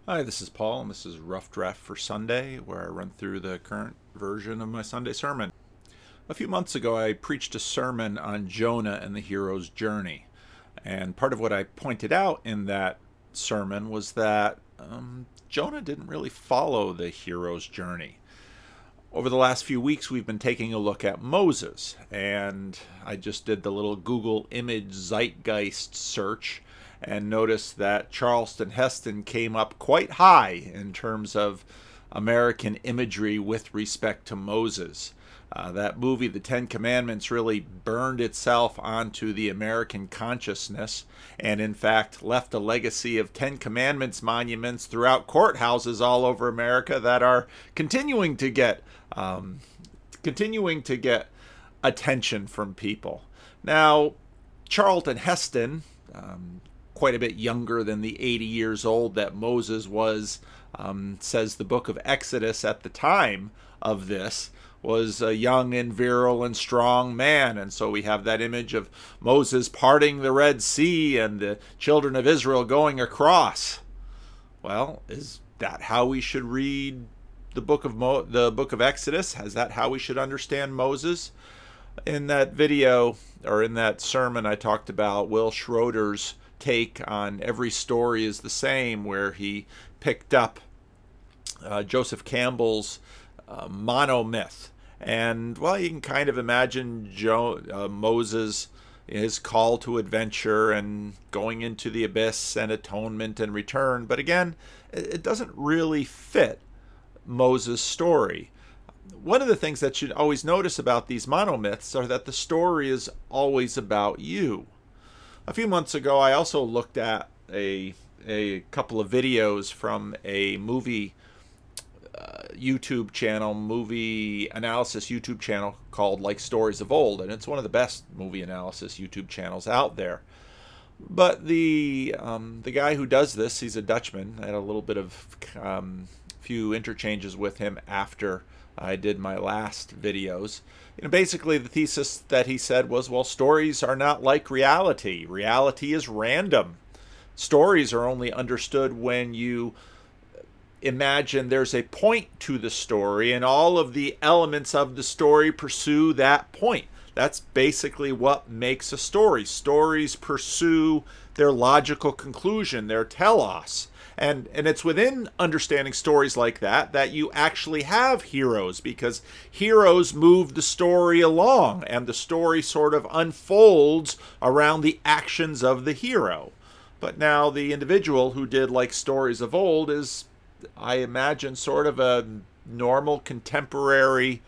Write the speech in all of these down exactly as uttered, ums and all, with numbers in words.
Hi, this is Paul, and this is Rough Draft for Sunday, where I run through the current version of my Sunday sermon. A few months ago, I preached a sermon on Jonah and the hero's journey. And part of what I pointed out in that sermon was that um, Jonah didn't really follow the hero's journey. Over the last few weeks, we've been taking a look at Moses, and I just did the little Google image zeitgeist search and noticed that Charlton Heston came up quite high in terms of American imagery with respect to Moses. Uh, that movie, The Ten Commandments, really burned itself onto the American consciousness and, in fact, left a legacy of Ten Commandments monuments throughout courthouses all over America that are continuing to get um, continuing to get attention from people. Now, Charlton Heston, um, quite a bit younger than the eighty years old that Moses was, um, says the book of Exodus at the time of this, was a young and virile and strong man. And so we have that image of Moses parting the Red Sea and the children of Israel going across. Well, is that how we should read the book of Mo- the book of Exodus? Is that how we should understand Moses? In that video, or in that sermon, I talked about Will Schroeder's take on Every Story is the Same, where he picked up uh, Joseph Campbell's uh, monomyth. And, well, you can kind of imagine Jo- uh, Moses, his call to adventure and going into the abyss and atonement and return. But again, it doesn't really fit Moses' story. One of the things that you should always notice about these monomyths are that the story is always about you. A few months ago, I also looked at a a couple of videos from a movie uh, YouTube channel, movie analysis YouTube channel called Like Stories of Old, and it's one of the best movie analysis YouTube channels out there. But the um, the guy who does this, he's a Dutchman. I had a little bit of um, few interchanges with him after I did my last videos. You know, basically the thesis that he said was, well, stories are not like reality. Reality is random. Stories are only understood when you imagine there's a point to the story and all of the elements of the story pursue that point. That's basically what makes a story. Stories pursue their logical conclusion, their telos. And, and it's within understanding stories like that that you actually have heroes, because heroes move the story along and the story sort of unfolds around the actions of the hero. But now the individual who did Like Stories of Old is, I imagine, sort of a normal contemporary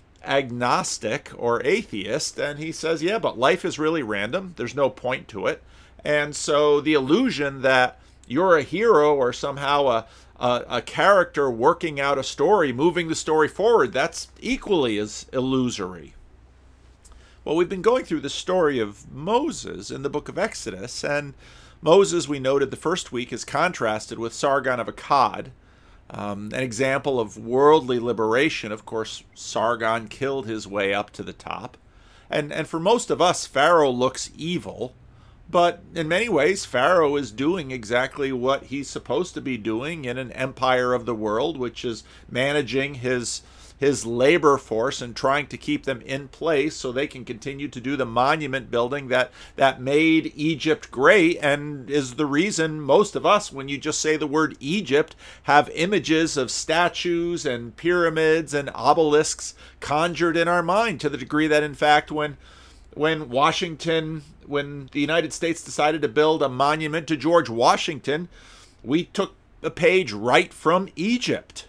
agnostic or atheist, and he says, yeah, but life is really random. There's no point to it. And so the illusion that you're a hero or somehow a, a, a character working out a story, moving the story forward, that's equally as illusory. Well, we've been going through the story of Moses in the book of Exodus, and Moses, we noted the first week, is contrasted with Sargon of Akkad. Um, an example of worldly liberation. Of course, Sargon killed his way up to the top. And, and for most of us, Pharaoh looks evil. But in many ways, Pharaoh is doing exactly what he's supposed to be doing in an empire of the world, which is managing his his labor force and trying to keep them in place so they can continue to do the monument building that, that made Egypt great, and is the reason most of us, when you just say the word Egypt, have images of statues and pyramids and obelisks conjured in our mind, to the degree that, in fact, when when Washington, when the United States decided to build a monument to George Washington, we took a page right from Egypt.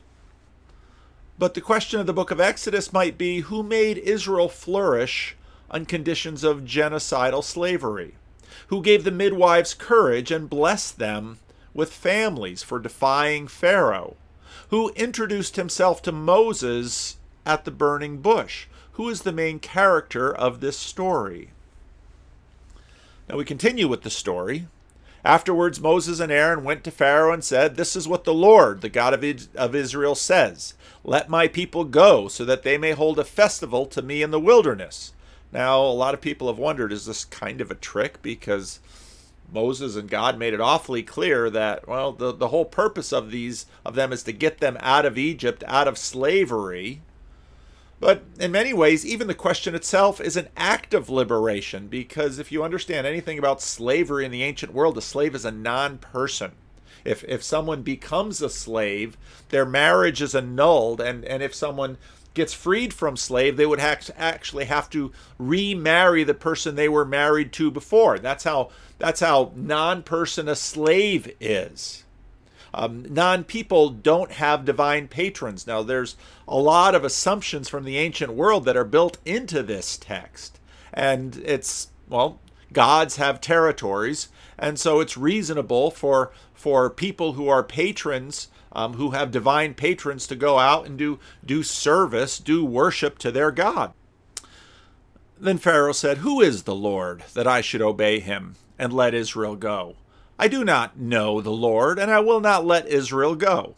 But the question of the book of Exodus might be, who made Israel flourish on conditions of genocidal slavery? Who gave the midwives courage and blessed them with families for defying Pharaoh? Who introduced himself to Moses at the burning bush? Who is the main character of this story? Now we continue with the story. Afterwards, Moses and Aaron went to Pharaoh and said, "This is what the Lord, the God of Israel, says. Let my people go so that they may hold a festival to me in the wilderness." Now, a lot of people have wondered, is this kind of a trick? Because Moses and God made it awfully clear that, well, the, the whole purpose of these of them is to get them out of Egypt, out of slavery. But in many ways, even the question itself is an act of liberation, because if you understand anything about slavery in the ancient world, a slave is a non-person. If if someone becomes a slave, their marriage is annulled, and, and if someone gets freed from slave, they would ha- actually have to remarry the person they were married to before. That's how that's how non-person a slave is. Um, non-people don't have divine patrons. Now, there's a lot of assumptions from the ancient world that are built into this text. And it's, well, gods have territories, and so it's reasonable for for people who are patrons, um, who have divine patrons, to go out and do, do service, do worship to their God. Then Pharaoh said, "Who is the Lord, that I should obey him and let Israel go? I do not know the Lord, and I will not let Israel go."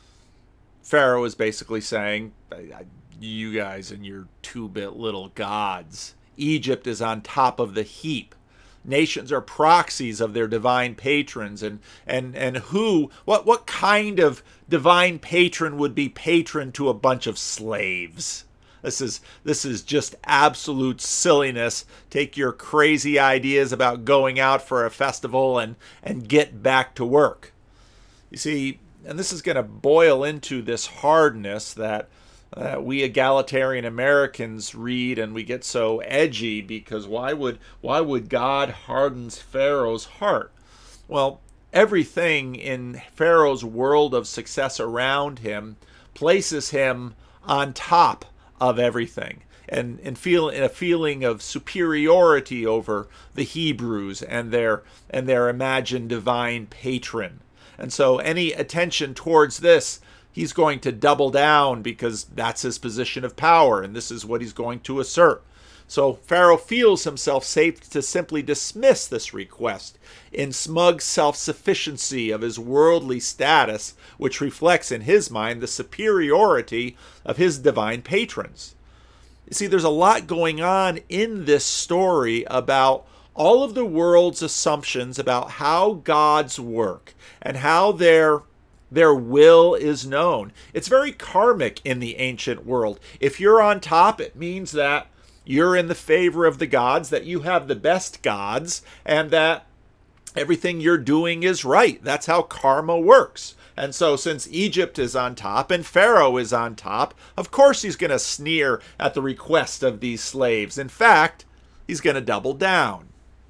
Pharaoh is basically saying, you guys and your two-bit little gods. Egypt is on top of the heap. Nations are proxies of their divine patrons, and and and who what what kind of divine patron would be patron to a bunch of slaves? This is this is just absolute silliness. Take your crazy ideas about going out for a festival and and get back to work. You see, and this is going to boil into this hardness that Uh, we egalitarian Americans read, and we get so edgy because why would why would God hardens Pharaoh's heart? Well, everything in Pharaoh's world of success around him places him on top of everything, and, and feel in a feeling of superiority over the Hebrews and their and their imagined divine patron. And so any attention towards this, he's going to double down, because that's his position of power, and this is what he's going to assert. So Pharaoh feels himself safe to simply dismiss this request in smug self-sufficiency of his worldly status, which reflects in his mind the superiority of his divine patrons. You see, there's a lot going on in this story about all of the world's assumptions about how gods work and how their Their will is known. It's very karmic in the ancient world. If you're on top, it means that you're in the favor of the gods, that you have the best gods, and that everything you're doing is right. That's how karma works. And so since Egypt is on top and Pharaoh is on top, of course he's going to sneer at the request of these slaves. In fact, he's going to double down.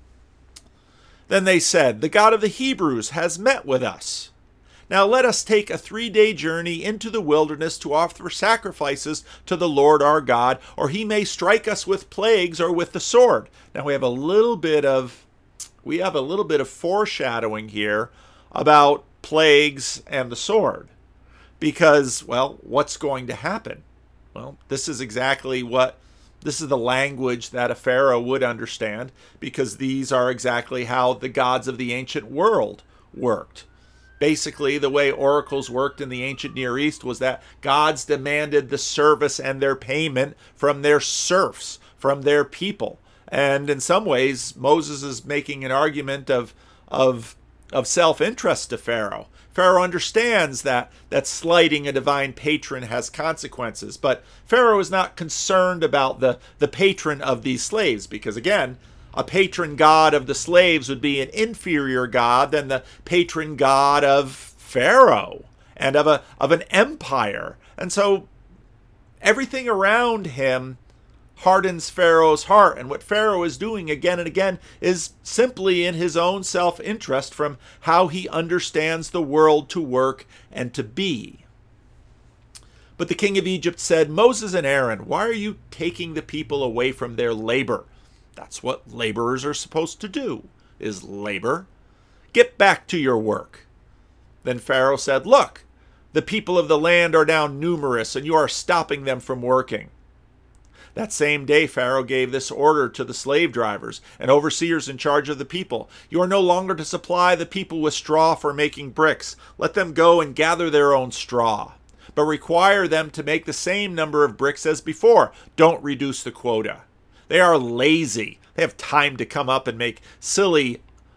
Then they said, "The God of the Hebrews has met with us. Now let us take a three-day journey into the wilderness to offer sacrifices to the Lord our God, or he may strike us with plagues or with the sword." Now we have a little bit of we have a little bit of foreshadowing here about plagues and the sword. Because, well, what's going to happen? Well, this is exactly what this is the language that a pharaoh would understand, because these are exactly how the gods of the ancient world worked. Basically, the way oracles worked in the ancient Near East was that gods demanded the service and their payment from their serfs, from their people. And in some ways, Moses is making an argument of, of, of self-interest to Pharaoh. Pharaoh understands that, that slighting a divine patron has consequences, but Pharaoh is not concerned about the, the patron of these slaves, because again, a patron god of the slaves would be an inferior god than the patron god of Pharaoh and of a of an empire. And so everything around him hardens Pharaoh's heart. And what Pharaoh is doing again and again is simply in his own self-interest from how he understands the world to work and to be. But the king of Egypt said, "Moses and Aaron, why are you taking the people away from their labor?" That's what laborers are supposed to do, is labor. "Get back to your work." Then Pharaoh said, "Look, the people of the land are now numerous, and you are stopping them from working." That same day, Pharaoh gave this order to the slave drivers and overseers in charge of the people: "You are no longer to supply the people with straw for making bricks. Let them go and gather their own straw. But require them to make the same number of bricks as before. Don't reduce the quota." They are lazy. They have time to come up and make silly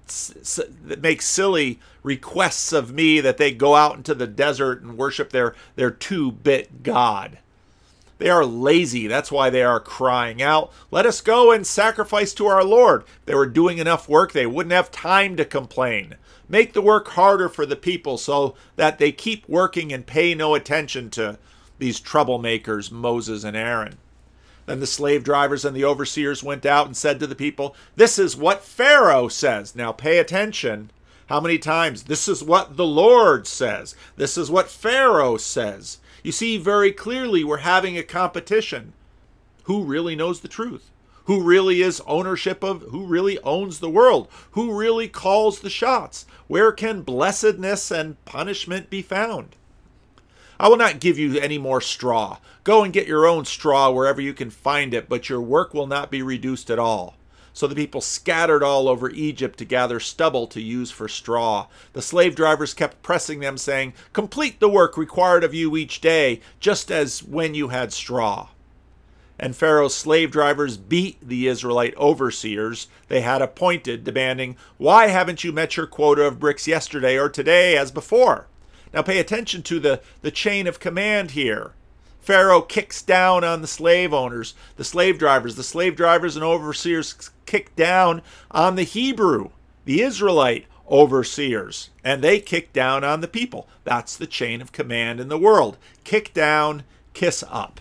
that make silly requests of me that they go out into the desert and worship their, their two-bit God. They are lazy. That's why they are crying out, let us go and sacrifice to our Lord. If they were doing enough work, they wouldn't have time to complain. Make the work harder for the people so that they keep working and pay no attention to these troublemakers, Moses and Aaron. Then the slave drivers and the overseers went out and said to the people, this is what Pharaoh says. Now pay attention. How many times? This is what the Lord says. This is what Pharaoh says. You see very clearly we're having a competition. Who really knows the truth? Who really is ownership of, who really owns the world? Who really calls the shots? Where can blessedness and punishment be found? I will not give you any more straw. Go and get your own straw wherever you can find it, but your work will not be reduced at all. So the people scattered all over Egypt to gather stubble to use for straw. The slave drivers kept pressing them, saying, complete the work required of you each day, just as when you had straw. And Pharaoh's slave drivers beat the Israelite overseers they had appointed, demanding, why haven't you met your quota of bricks yesterday or today as before? Now pay attention to the, the chain of command here. Pharaoh kicks down on the slave owners, the slave drivers. The slave drivers and overseers kick down on the Hebrew, the Israelite overseers, and they kick down on the people. That's the chain of command in the world. Kick down, kiss up.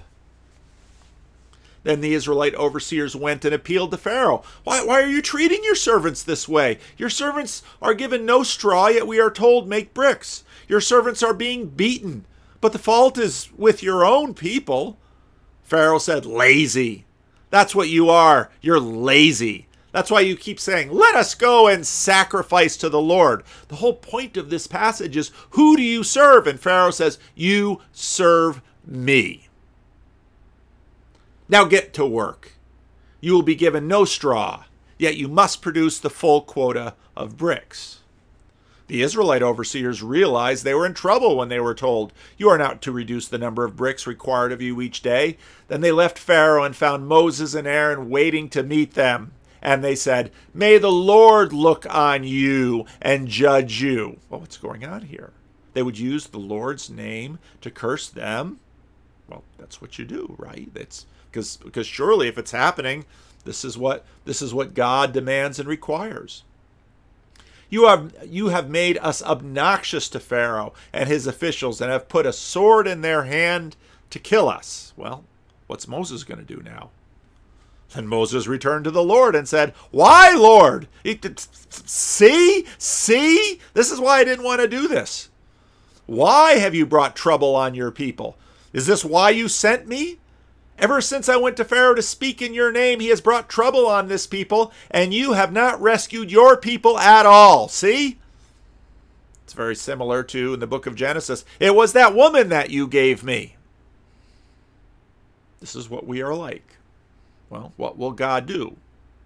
Then the Israelite overseers went and appealed to Pharaoh. Why, why are you treating your servants this way? Your servants are given no straw, yet we are told, make bricks. Your servants are being beaten, but the fault is with your own people. Pharaoh said, lazy. That's what you are. You're lazy. That's why you keep saying, let us go and sacrifice to the Lord. The whole point of this passage is, who do you serve? And Pharaoh says, you serve me. Now get to work. You will be given no straw, yet you must produce the full quota of bricks. The Israelite overseers realized they were in trouble when they were told, you are not to reduce the number of bricks required of you each day. Then they left Pharaoh and found Moses and Aaron waiting to meet them. And they said, may the Lord look on you and judge you. Well, what's going on here? They would use the Lord's name to curse them? Well, that's what you do, right? That's because because surely if it's happening, this is what this is what God demands and requires. You have, you have made us obnoxious to Pharaoh and his officials and have put a sword in their hand to kill us. Well, what's Moses going to do now? Then Moses returned to the Lord and said, why, Lord? See? See? This is why I didn't want to do this. Why have you brought trouble on your people? Is this why you sent me? Ever since I went to Pharaoh to speak in your name, he has brought trouble on this people, and you have not rescued your people at all. See? It's very similar to in the book of Genesis. It was that woman that you gave me. This is what we are like. Well, what will God do?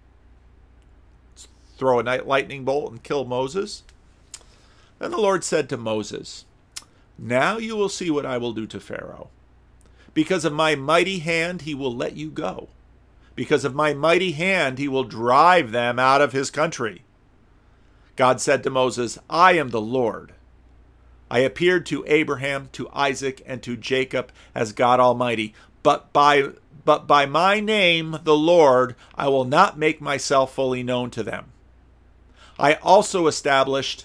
Throw a lightning bolt and kill Moses? Then the Lord said to Moses, now you will see what I will do to Pharaoh. Because of my mighty hand, he will let you go. Because of my mighty hand, he will drive them out of his country. God said to Moses, I am the Lord. I appeared to Abraham, to Isaac, and to Jacob as God Almighty. But by, but by my name, the Lord, I will not make myself fully known to them. I also established,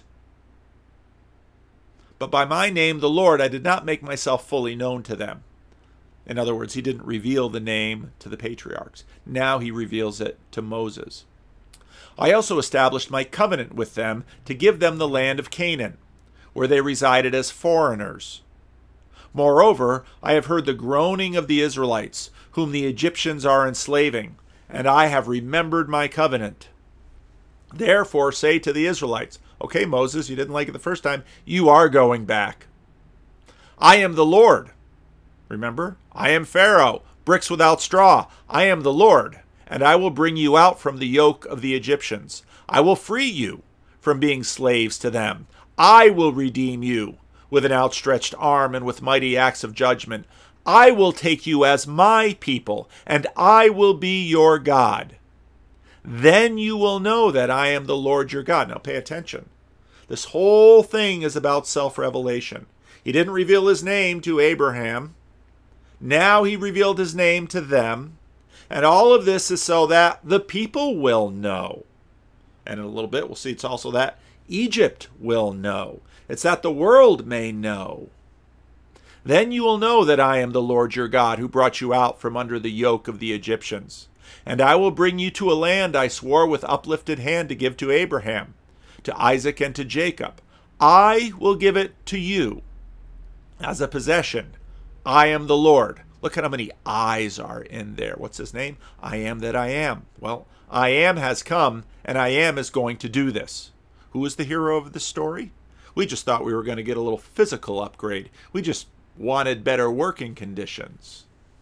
but by my name, the Lord, I did not make myself fully known to them. In other words, he didn't reveal the name to the patriarchs. Now he reveals it to Moses. I also established my covenant with them to give them the land of Canaan, where they resided as foreigners. Moreover, I have heard the groaning of the Israelites, whom the Egyptians are enslaving, and I have remembered my covenant. Therefore say to the Israelites, okay, Moses, you didn't like it the first time, you are going back. I am the Lord. Remember, I am Pharaoh, bricks without straw. I am the Lord, and I will bring you out from the yoke of the Egyptians. I will free you from being slaves to them. I will redeem you with an outstretched arm and with mighty acts of judgment. I will take you as my people, and I will be your God. Then you will know that I am the Lord your God. Now pay attention. This whole thing is about self-revelation. He didn't reveal his name to Abraham. Now he revealed his name to them. And all of this is so that the people will know. And in a little bit, we'll see it's also that Egypt will know. It's that the world may know. Then you will know that I am the Lord your God, who brought you out from under the yoke of the Egyptians. And I will bring you to a land I swore with uplifted hand to give to Abraham, to Isaac, and to Jacob. I will give it to you as a possession. I am the Lord. Look at how many I's are in there. What's his name? I am that I am. Well, I am has come, and I am is going to do this. Who is the hero of the story? We just thought we were going to get a little physical upgrade. We just wanted better working conditions.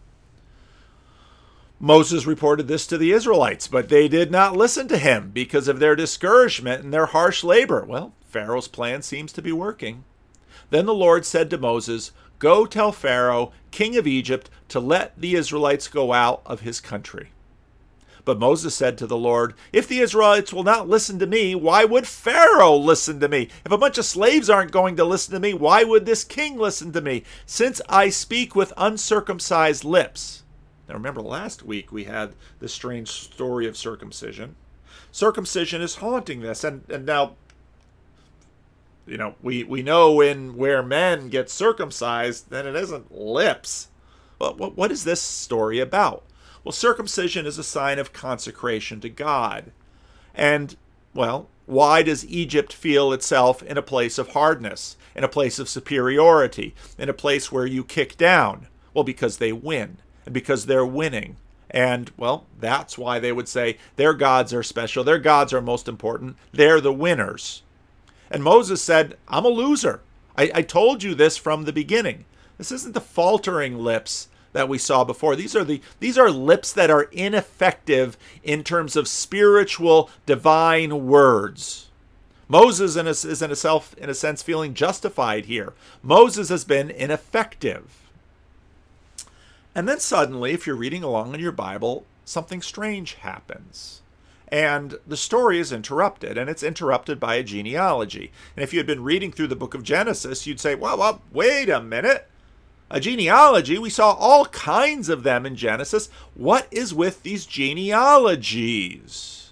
Moses reported this to the Israelites, but they did not listen to him because of their discouragement and their harsh labor. Well, Pharaoh's plan seems to be working. Then the Lord said to Moses, "Go tell Pharaoh, king of Egypt, to let the Israelites go out of his country." But Moses said to the Lord, "If the Israelites will not listen to me, why would Pharaoh listen to me? If a bunch of slaves aren't going to listen to me, why would this king listen to me? Since I speak with uncircumcised lips." Now remember, last week we had this strange story of circumcision. Circumcision is haunting this, and, and now, you know, we, we know when where men get circumcised, then it isn't lips. Well, what, what is this story about? Well, circumcision is a sign of consecration to God. And, well, why does Egypt feel itself in a place of hardness, in a place of superiority, in a place where you kick down? Well, because they win, and because they're winning. And, well, that's why they would say their gods are special, their gods are most important, they're the winners. And Moses said, I'm a loser. I, I told you this from the beginning. This isn't the faltering lips that we saw before. These are the these are lips that are ineffective in terms of spiritual divine words. Moses in a, is in a self in a sense feeling justified here. Moses has been ineffective. And then suddenly, if you're reading along in your Bible, something strange happens. And the story is interrupted, and it's interrupted by a genealogy. And if you had been reading through the book of Genesis, you'd say, well, well, wait a minute. A genealogy? We saw all kinds of them in Genesis. What is with these genealogies?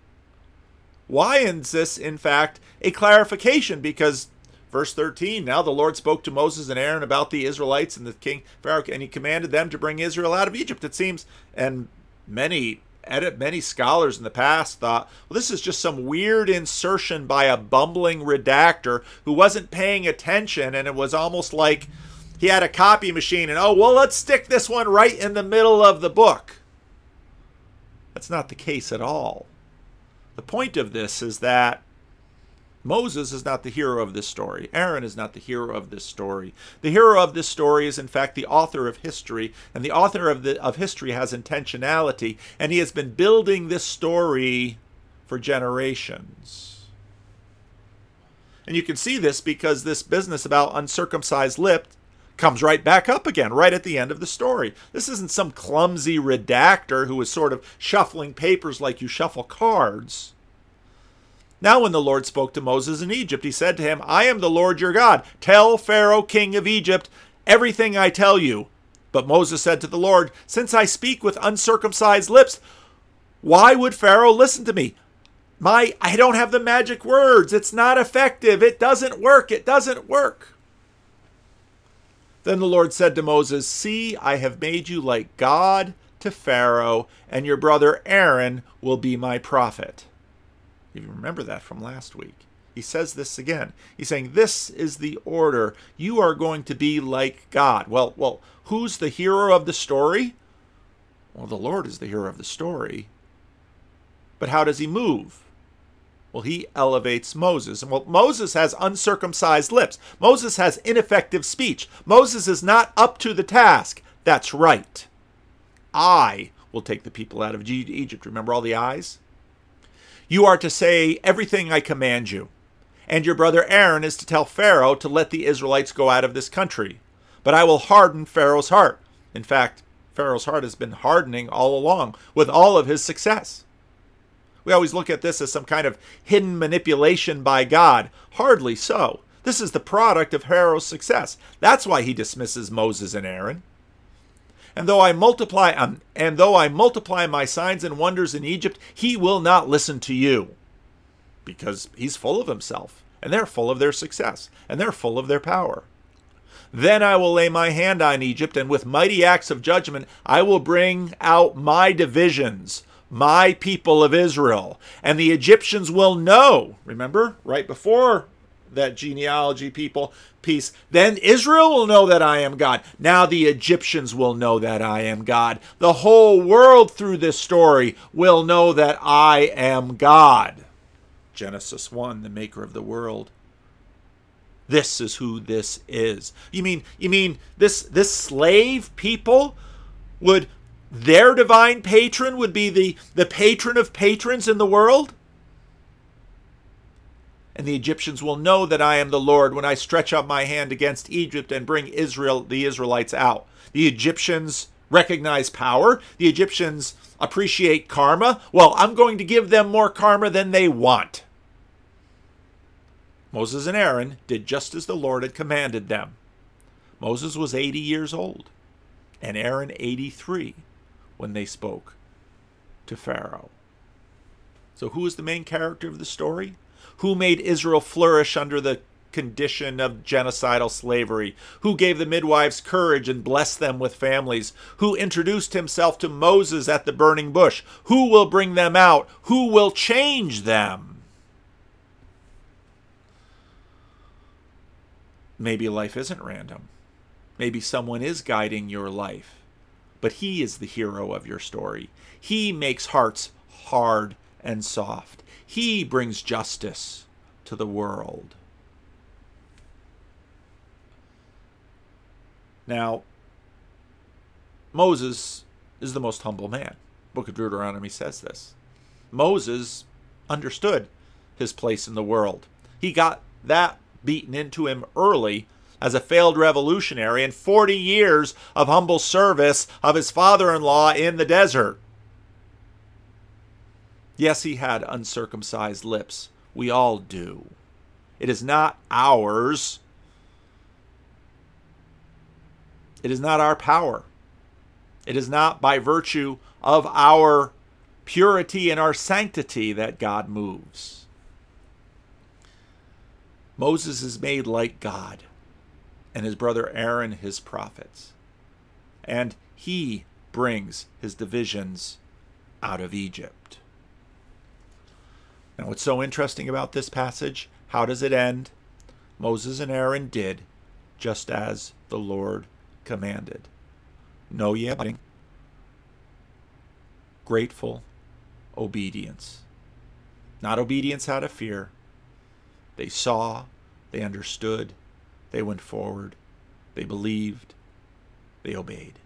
Why is this, in fact, a clarification? Because verse thirteen, now the Lord spoke to Moses and Aaron about the Israelites and the king Pharaoh, and he commanded them to bring Israel out of Egypt. It seems, and many edit many scholars in the past thought, well, this is just some weird insertion by a bumbling redactor who wasn't paying attention, and it was almost like he had a copy machine and, oh, well, let's stick this one right in the middle of the book. That's not the case at all. The point of this is that Moses is not the hero of this story. Aaron is not the hero of this story. The hero of this story is, in fact, the author of history, and the author of, the, of history has intentionality, and he has been building this story for generations. And you can see this because this business about uncircumcised lips comes right back up again, right at the end of the story. This isn't some clumsy redactor who is sort of shuffling papers like you shuffle cards. Now when the Lord spoke to Moses in Egypt, he said to him, I am the Lord your God. Tell Pharaoh, king of Egypt, everything I tell you. But Moses said to the Lord, since I speak with uncircumcised lips, why would Pharaoh listen to me? My, I don't have the magic words. It's not effective. It doesn't work. It doesn't work. Then the Lord said to Moses, see, I have made you like God to Pharaoh, and your brother Aaron will be my prophet. You remember that from last week. He says this again. He's saying, this is the order. You are going to be like God. Well, well, who's the hero of the story? Well, the Lord is the hero of the story. But how does he move? Well, he elevates Moses. And well, Moses has uncircumcised lips. Moses has ineffective speech. Moses is not up to the task. That's right. I will take the people out of Egypt. Remember all the I's? You are to say everything I command you. And your brother Aaron is to tell Pharaoh to let the Israelites go out of this country. But I will harden Pharaoh's heart. In fact, Pharaoh's heart has been hardening all along with all of his success. We always look at this as some kind of hidden manipulation by God. Hardly so. This is the product of Pharaoh's success. That's why he dismisses Moses and Aaron. And though I multiply um, and though I multiply my signs and wonders in Egypt, he will not listen to you. Because he's full of himself, and they're full of their success, and they're full of their power. Then I will lay my hand on Egypt, and with mighty acts of judgment I will bring out my divisions, my people of Israel. And the Egyptians will know, remember, right before that genealogy people piece, then Israel will know that I am God. Now the Egyptians will know that I am God. The whole world through this story will know that I am God. Genesis one, the maker of the world. This is who this is. You mean you mean this this slave people would their divine patron would be the, the patron of patrons in the world? And the Egyptians will know that I am the Lord when I stretch out my hand against Egypt and bring Israel, the Israelites out. The Egyptians recognize power. The Egyptians appreciate karma. Well, I'm going to give them more karma than they want. Moses and Aaron did just as the Lord had commanded them. Moses was eighty years old, and Aaron eighty-three when they spoke to Pharaoh. So who is the main character of the story? Who made Israel flourish under the condition of genocidal slavery? Who gave the midwives courage and blessed them with families? Who introduced himself to Moses at the burning bush? Who will bring them out? Who will change them? Maybe life isn't random. Maybe someone is guiding your life. But he is the hero of your story. He makes hearts hard and soft. He brings justice to the world. Now, Moses is the most humble man. The Book of Deuteronomy says this. Moses understood his place in the world. He got that beaten into him early as a failed revolutionary and forty years of humble service of his father-in-law in the desert. Yes, he had uncircumcised lips. We all do. It is not ours. It is not our power. It is not by virtue of our purity and our sanctity that God moves. Moses is made like God, and his brother Aaron his prophets. And he brings his divisions out of Egypt. Now, what's so interesting about this passage? How does it end? Moses and Aaron did just as the Lord commanded. No yelling. Grateful obedience. Not obedience out of fear. They saw, they understood, they went forward, they believed, they obeyed.